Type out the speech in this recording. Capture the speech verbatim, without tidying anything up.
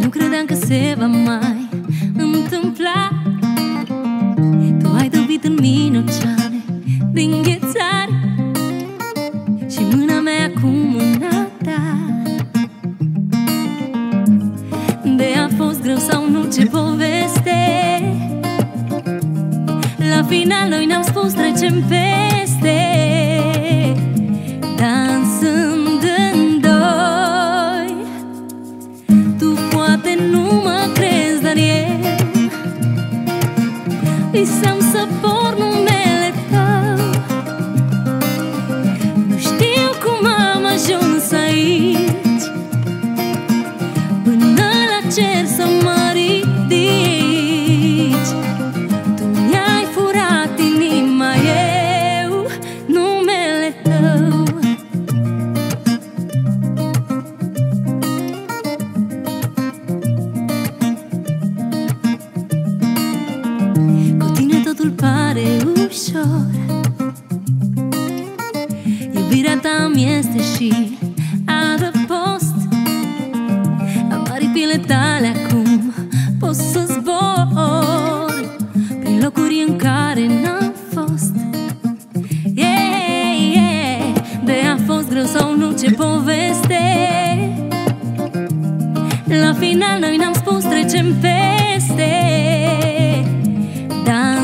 nu credeam că se va mai întâmpla. Tu ai dobit în mine oceane din ghețare și mâna mea cu mâna ta. De a fost greu sau nu, ce poveste, la final noi ne-am spus trecem peste, dansând în doi. Tu poate nu mă crezi, dar eu visam să port numele tău. Nu știu cum am ajuns aici, până la cer să mă ridici. Tu mi-ai furat inima, eu numele tău. Cu tine totul pare ușor, iubirea ta-mi este și adăpost. Am aripile tale acum, pot să zbor prin locuri în care n-am fost. Yeah, yeah. De a fost greu sau nu, ce poveste, la final noi ne-am spus trecem peste, dar